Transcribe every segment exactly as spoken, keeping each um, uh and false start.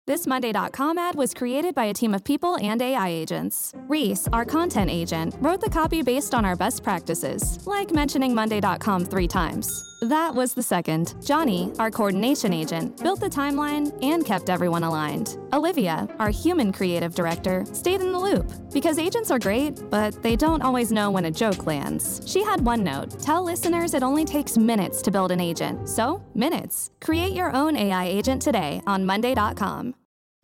This Monday dot com ad was created by a team of people and A I agents. Reese, our content agent, wrote the copy based on our best practices, like mentioning Monday dot com three times. That was the second. Johnny, our coordination agent, built the timeline and kept everyone aligned. Olivia, our human creative director, stayed in the loop. Because agents are great, but they don't always know when a joke lands. She had one note: tell listeners it only takes minutes to build an agent. So, minutes. Create your own A I agent today on Monday dot com.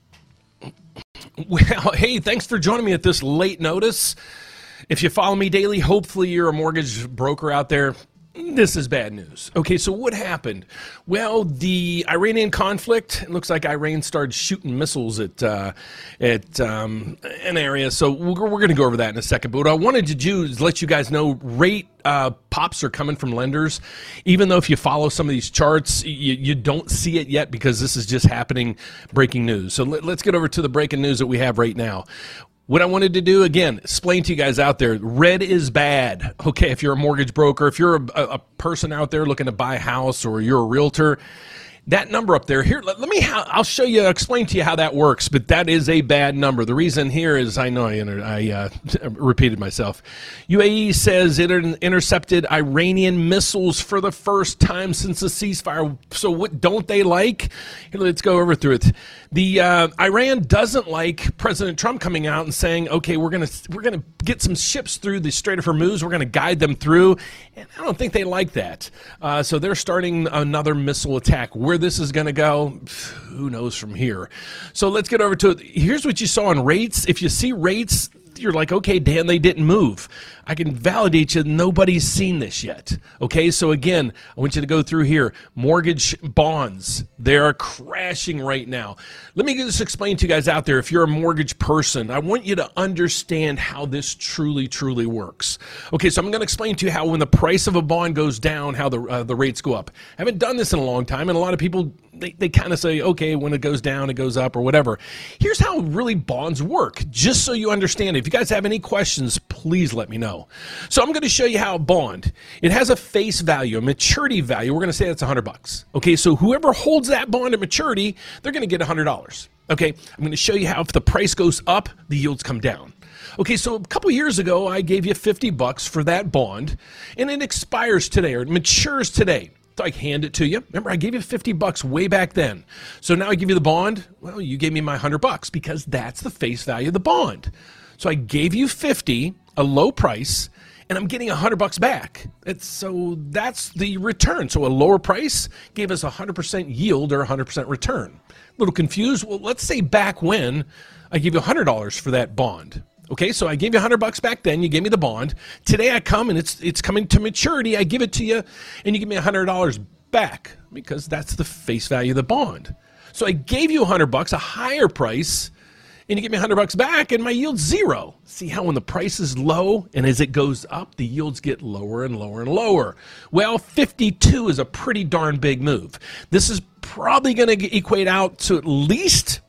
Well, hey, thanks for joining me at this late notice. If you follow me daily, hopefully you're a mortgage broker out there. This is bad news. Okay, so what happened? Well, the Iranian conflict, it looks like Iran started shooting missiles at uh, at um, an area. So we're, we're going to go over that in a second. But what I wanted to do is let you guys know rate uh, pops are coming from lenders. Even though if you follow some of these charts, you, you don't see it yet because this is just happening, breaking news. So let, let's get over to the breaking news that we have right now. What I wanted to do, again, explain to you guys out there, red is bad. Okay, if you're a mortgage broker, if you're a, a person out there looking to buy a house, or you're a realtor, that number up there, here, let, let me, I'll show you, explain to you how that works, but that is a bad number. The reason here is, I know I, inter, I uh, repeated myself. U A E says it intercepted Iranian missiles for the first time since the ceasefire. So what don't they like? Here, let's go over through it. The uh, Iran doesn't like President Trump coming out and saying, okay, we're gonna we're gonna get some ships through the Strait of Hormuz. We're gonna guide them through, and I don't think they like that. Uh, so they're starting another missile attack. Where this is gonna go, who knows from here. So let's get over to it. Here's what you saw on rates. If you see rates, you're like, okay, Dan, they didn't move. I can validate you. Nobody's seen this yet. Okay, so again, I want you to go through here. Mortgage bonds, they are crashing right now. Let me just explain to you guys out there, if you're a mortgage person, I want you to understand how this truly, truly works. Okay, so I'm going to explain to you how when the price of a bond goes down, how the uh, the rates go up. I haven't done this in a long time, and a lot of people, they, they kind of say, okay, when it goes down, it goes up or whatever. Here's how really bonds work, just so you understand. If you guys have any questions, please let me know. So I'm going to show you how a bond, it has a face value, a maturity value. We're going to say that's one hundred bucks. Okay, so whoever holds that bond at maturity, they're going to get one hundred dollars. Okay, I'm going to show you how if the price goes up, the yields come down. Okay, so a couple years ago, I gave you fifty bucks for that bond, and it expires today, or it matures today. So I hand it to you. Remember, I gave you fifty bucks way back then. So now I give you the bond. Well, you gave me my one hundred bucks because that's the face value of the bond. So I gave you fifty, a low price, and I'm getting one hundred bucks back. It's, so that's the return. So a lower price gave us one hundred percent yield or one hundred percent return. A little confused? Well, let's say back when I gave you one hundred dollars for that bond. Okay, so I gave you one hundred bucks back then. You gave me the bond. Today I come and it's it's coming to maturity. I give it to you, and you give me one hundred dollars back because that's the face value of the bond. So I gave you one hundred bucks, a higher price, and you give me one hundred bucks back, and my yield's zero. See how when the price is low and as it goes up, the yields get lower and lower and lower. Well, fifty-two is a pretty darn big move. This is probably going to equate out to at least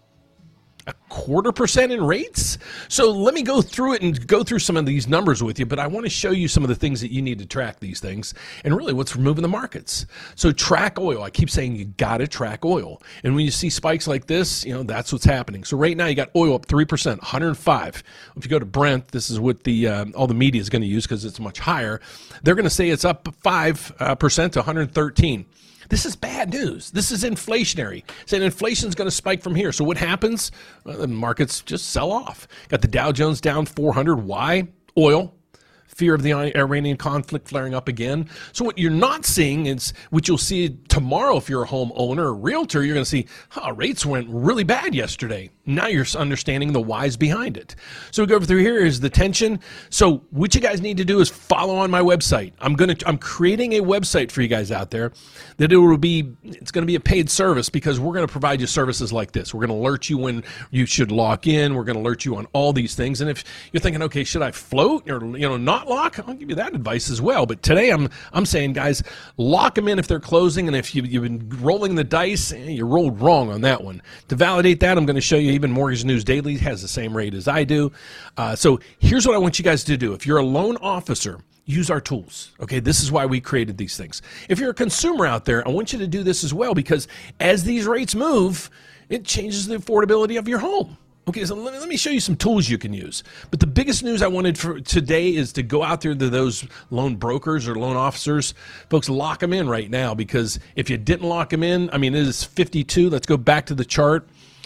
a quarter percent in rates. So let me go through it and go through some of these numbers with you, but I want to show you some of the things that you need to track these things and really what's moving the markets. So track oil. I keep saying you got to track oil. And when you see spikes like this, you know, that's what's happening. So right now you got oil up three percent, one hundred five. If you go to Brent, this is what the uh, all the media is going to use because it's much higher. They're going to say it's up five percent to one hundred thirteen. This is bad news. This is inflationary. Saying inflation is going to spike from here. So what happens? Well, the markets just sell off. Got the Dow Jones down four hundred. Why? Oil. Fear of the Iranian conflict flaring up again. So what you're not seeing is what you'll see tomorrow if you're a home owner or realtor. You're going to see, oh, rates went really bad yesterday. Now you're understanding the whys behind it. So we go over through here is the tension. So what you guys need to do is follow on my website. I'm going to I'm creating a website for you guys out there that it will be it's going to be a paid service because we're going to provide you services like this. We're going to alert you when you should lock in. We're going to alert you on all these things. And if you're thinking, okay, should I float or you know not lock? I'll give you that advice as well. But today I'm I'm saying, guys, lock them in if they're closing, and if you, you've been rolling the dice, eh, you rolled wrong on that one. To validate that, I'm going to show you even Mortgage News Daily has the same rate as I do. Uh, so here's what I want you guys to do. If you're a loan officer, use our tools. Okay, this is why we created these things. If you're a consumer out there, I want you to do this as well because as these rates move, it changes the affordability of your home. Okay, so let me, let me show you some tools you can use. But the biggest news I wanted for today is to go out there to those loan brokers or loan officers. Folks, lock them in right now, because if you didn't lock them in, I mean, it is fifty-two. Let's go back to the chart.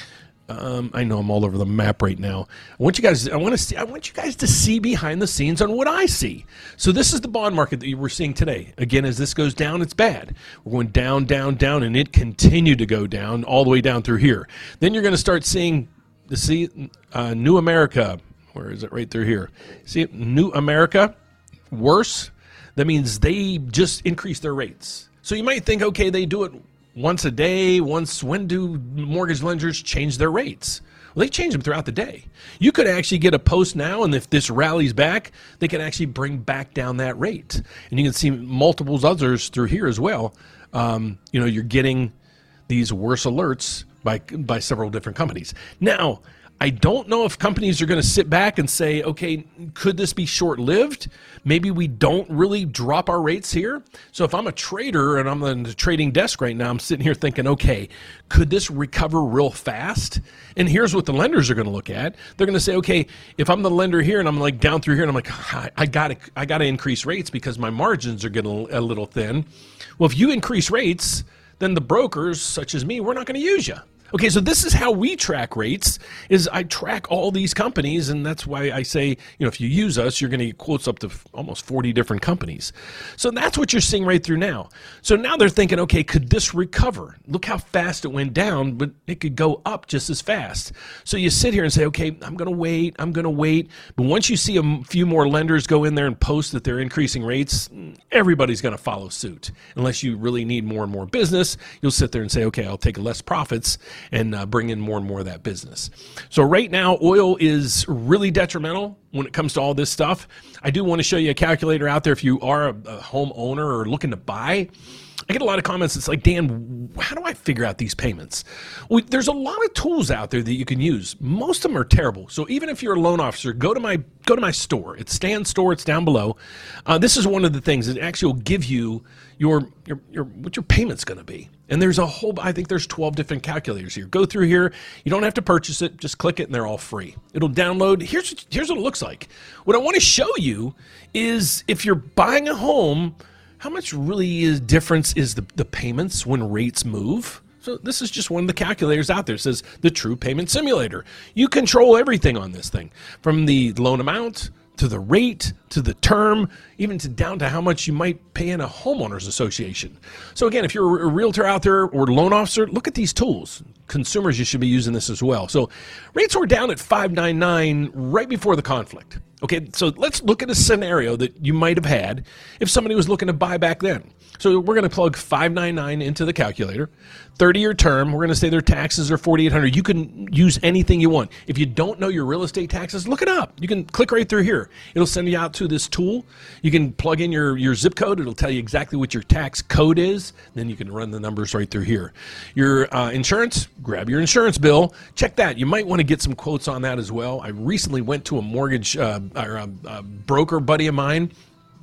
Um, I know I'm all over the map right now. I want you guys. I want to see. I want you guys to see behind the scenes on what I see. So this is the bond market that we're seeing today. Again, as this goes down, it's bad. We're going down, down, down, and it continued to go down all the way down through here. Then you're going to start seeing. To see uh, New America, where is it? Right through here. See New America, worse. That means they just increase their rates. So you might think, okay, they do it once a day. Once, when do mortgage lenders change their rates? Well, they change them throughout the day. You could actually get a post now, and if this rallies back, they can actually bring back down that rate. And you can see multiples others through here as well. Um, you know, you're getting these worse alerts by by several different companies. Now, I don't know if companies are going to sit back and say, okay, could this be short-lived? Maybe we don't really drop our rates here. So if I'm a trader and I'm on the trading desk right now, I'm sitting here thinking, okay, could this recover real fast? And here's what the lenders are going to look at. They're going to say, okay, if I'm the lender here and I'm like down through here and I'm like, I, I got to I got to increase rates because my margins are getting a little thin. Well, if you increase rates, then the brokers, such as me, we're not going to use you. Okay, so this is how we track rates, is I track all these companies, and that's why I say, you know, if you use us, you're going to get quotes up to almost forty different companies. So that's what you're seeing right through now. So now they're thinking, okay, could this recover? Look how fast it went down, but it could go up just as fast. So you sit here and say, okay, I'm going to wait, I'm going to wait. But once you see a few more lenders go in there and post that they're increasing rates, everybody's going to follow suit. Unless you really need more and more business, you'll sit there and say, okay, I'll take less profits and uh, bring in more and more of that business. So right now, oil is really detrimental when it comes to all this stuff. I do want to show you a calculator out there if you are a, a homeowner or looking to buy. I get a lot of comments. It's like, Dan, how do I figure out these payments? Well, there's a lot of tools out there that you can use. Most of them are terrible. So even if you're a loan officer, go to my go to my store. It's Stan's store. It's down below. Uh, this is one of the things that actually will give you your your, your what your payment's going to be. And there's a whole, I think there's twelve different calculators here. Go through here. You don't have to purchase it. Just click it and they're all free. It'll download. Here's, here's what it looks like. What I want to show you is if you're buying a home, how much really is difference is the, the payments when rates move? So this is just one of the calculators out there. It says the True Payment Simulator. You control everything on this thing, from the loan amount to the rate to the term, even to down to how much you might pay in a homeowners association. So again, if you're a realtor out there or loan officer, look at these tools. Consumers, you should be using this as well. So rates were down at five ninety-nine right before the conflict. Okay, so let's look at a scenario that you might have had if somebody was looking to buy back then. So we're going to plug five ninety-nine into the calculator. thirty-year term, we're going to say their taxes are forty-eight hundred dollars. You can use anything you want. If you don't know your real estate taxes, look it up. You can click right through here. It'll send you out to this tool. You can plug in your, your zip code. It'll tell you exactly what your tax code is. Then you can run the numbers right through here. Your uh, insurance, grab your insurance bill. Check that. You might want to get some quotes on that as well. I recently went to a mortgage uh, or a, a broker buddy of mine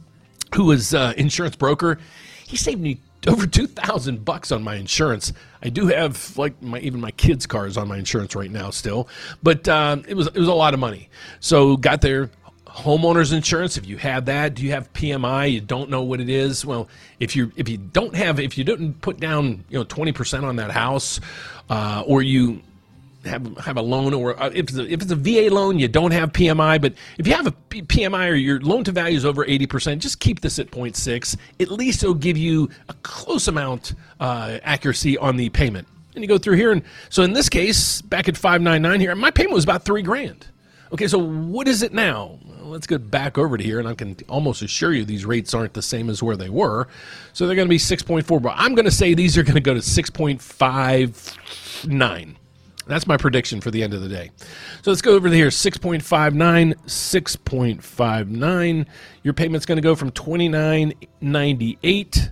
who was uh, insurance broker. He saved me over two thousand bucks on my insurance. I do have like my even my kids' cars on my insurance right now still, but uh, it was it was a lot of money. So got their homeowners insurance. If you have that, do you have P M I? You don't know what it is. Well, if you if you don't have if you didn't put down you know twenty percent on that house, uh, or you have have a loan, or uh, if it's a, if it's a V A loan, you don't have P M I. But if you have a P- PMI or your loan to value is over eighty percent, just keep this at zero point six. At least it'll give you a close amount uh, accuracy on the payment. And you go through here, and so in this case, back at five ninety-nine here, my payment was about three grand. Okay, so what is it now? Well, let's get back over to here, and I can almost assure you these rates aren't the same as where they were. So they're going to be six point four, but I'm going to say these are going to go to six point five nine. That's my prediction for the end of the day. So let's go over here, six point five nine, six point five nine. Your payment's going to go from twenty-nine ninety-eight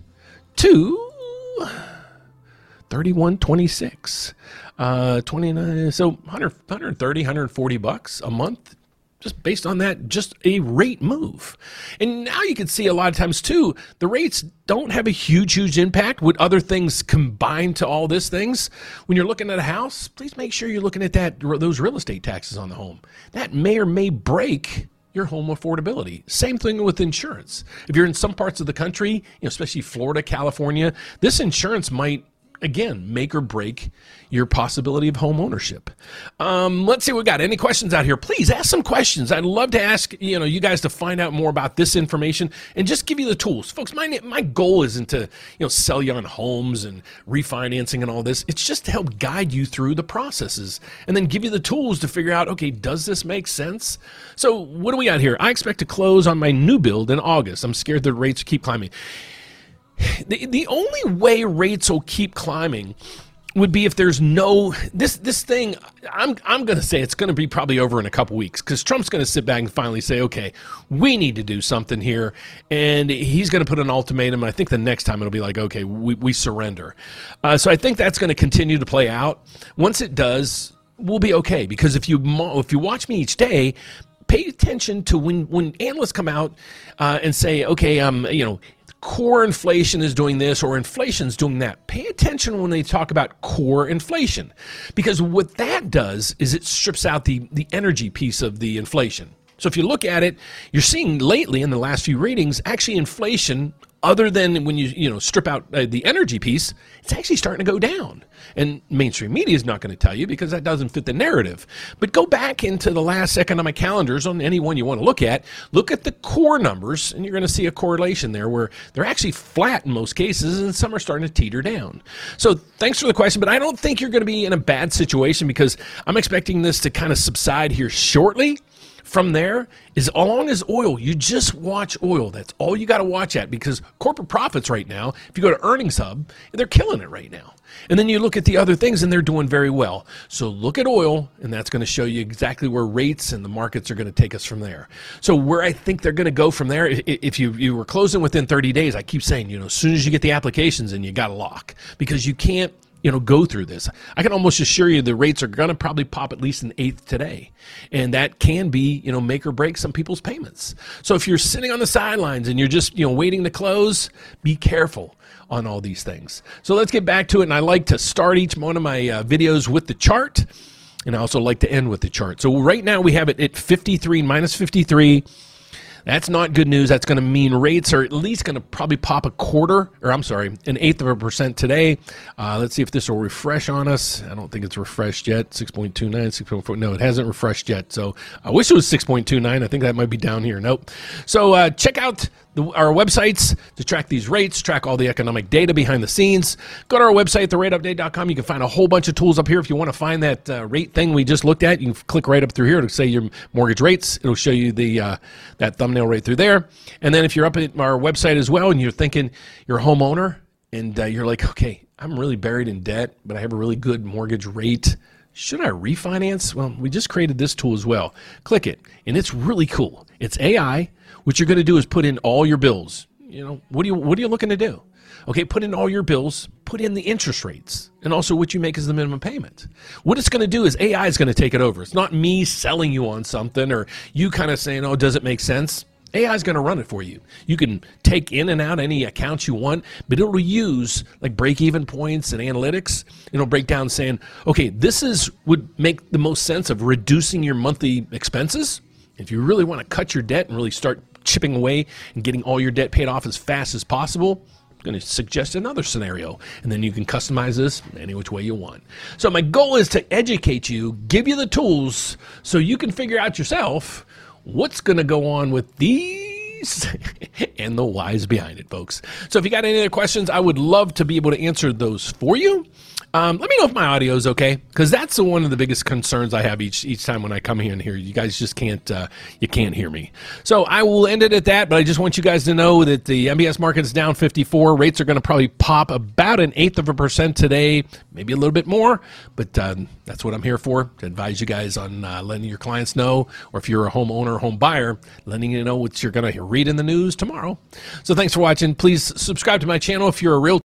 to thirty-one twenty-six. Uh, twenty-nine, so one hundred, one thirty, one forty bucks a month. just based on that, just a rate move. And now you can see a lot of times too, the rates don't have a huge, huge impact with other things combined to all these things. When you're looking at a house, please make sure you're looking at that those real estate taxes on the home. That may or may break your home affordability. Same thing with insurance. If you're in some parts of the country, you know, especially Florida, California, this insurance might, again, make or break your possibility of home ownership. Um, let's see what we got. Any questions out here? Please ask some questions. I'd love to ask you know you guys to find out more about this information and just give you the tools, folks. My my goal isn't to you know sell you on homes and refinancing and all this. It's just to help guide you through the processes and then give you the tools to figure out, okay, does this make sense? So what do we got here? I expect to close on my new build in August. I'm scared the rates keep climbing. The, the only way rates will keep climbing would be if there's no this this thing. I'm I'm going to say it's going to be probably over in a couple weeks because Trump's going to sit back and finally say, okay, we need to do something here, and he's going to put an ultimatum. And I think the next time it'll be like, okay, we we surrender. Uh, so I think that's going to continue to play out. Once it does, we'll be okay because if you if you watch me each day, pay attention to when when analysts come out uh, and say, okay, um, you know. core inflation is doing this or inflation's doing that. Pay attention when they talk about core inflation, because what that does is it strips out the, the energy piece of the inflation. So if you look at it, you're seeing lately in the last few readings, actually inflation, other than when you you know strip out uh, the energy piece, it's actually starting to go down. And mainstream media is not going to tell you because that doesn't fit the narrative. But go back into the last economic calendars on any one you want to look at. Look at the core numbers, and you're going to see a correlation there where they're actually flat in most cases, and some are starting to teeter down. So thanks for the question, but I don't think you're going to be in a bad situation because I'm expecting this to kind of subside here shortly. From there, as long as oil, you just watch oil. That's all you got to watch at, because corporate profits right now, if you go to Earnings Hub, they're killing it right now. And then you look at the other things and they're doing very well. So look at oil, and that's going to show you exactly where rates and the markets are going to take us from there. So where I think they're going to go from there, if you, you were closing within thirty days, I keep saying, you know, as soon as you get the applications in, you got to lock, because you can't, you know, go through this. I can almost assure you the rates are going to probably pop at least an eighth today. And that can be, you know, make or break some people's payments. So if you're sitting on the sidelines and you're just, you know, waiting to close, be careful on all these things. So let's get back to it. And I like to start each one of my uh, videos with the chart. And I also like to end with the chart. So right now we have it at fifty-three, minus fifty-three. That's not good news. That's going to mean rates are at least going to probably pop a quarter, or I'm sorry, an eighth of a percent today. Uh, let's see if this will refresh on us. I don't think it's refreshed yet. six point two nine, six point four. No, it hasn't refreshed yet. So I wish it was six point two nine. I think that might be down here. Nope. So uh, check out the, our websites to track these rates, track all the economic data behind the scenes. Go to our website, the rate update dot com. You can find a whole bunch of tools up here. If you want to find that uh, rate thing we just looked at, you can click right up through here to say your mortgage rates. It'll show you the uh, that thumbnail right through there. And then if you're up at our website as well and you're thinking you're a homeowner and uh, you're like, okay, I'm really buried in debt, but I have a really good mortgage rate. Should I refinance? Well, we just created this tool as well. Click it, and it's really cool. It's A I. What you're going to do is put in all your bills. You know, what do you what are you looking to do? Okay, put in all your bills, put in the interest rates, and also what you make as the minimum payment. What it's going to do is A I is going to take it over. It's not me selling you on something or you kind of saying, oh, does it make sense? A I is going to run it for you. You can take in and out any accounts you want, but it'll use like break-even points and analytics. It'll break down saying, okay, this is would make the most sense of reducing your monthly expenses. If you really want to cut your debt and really start chipping away and getting all your debt paid off as fast as possible, I'm going to suggest another scenario, and then you can customize this any which way you want. So my goal is to educate you, give you the tools so you can figure out yourself what's going to go on with these and the whys behind it, folks. So if you got any other questions, I would love to be able to answer those for you. Um, let me know if my audio is okay, because that's the one of the biggest concerns I have each each time when I come here and here. You guys just can't uh, you can't hear me. So I will end it at that, but I just want you guys to know that the M B S market is down fifty-four. Rates are going to probably pop about an eighth of a percent today, maybe a little bit more, but uh, that's what I'm here for, to advise you guys on uh, letting your clients know, or if you're a homeowner or home buyer, letting you know what you're going to read in the news tomorrow. So thanks for watching. Please subscribe to my channel if you're a real